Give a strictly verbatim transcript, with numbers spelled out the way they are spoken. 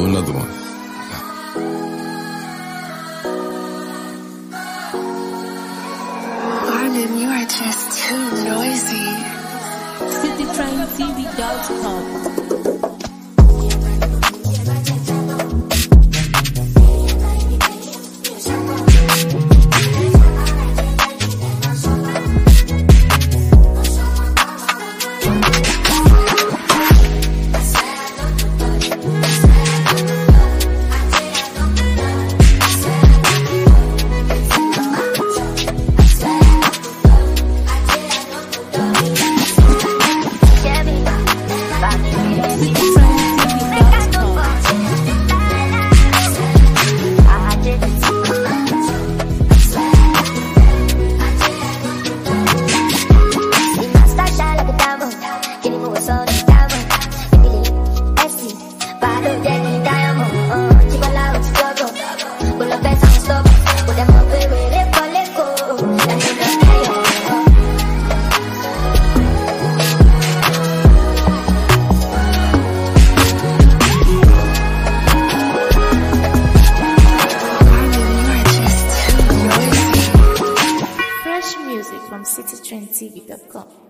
another one. Armin, you are just too noisy. city train T V dot com. Music from city train T V dot com.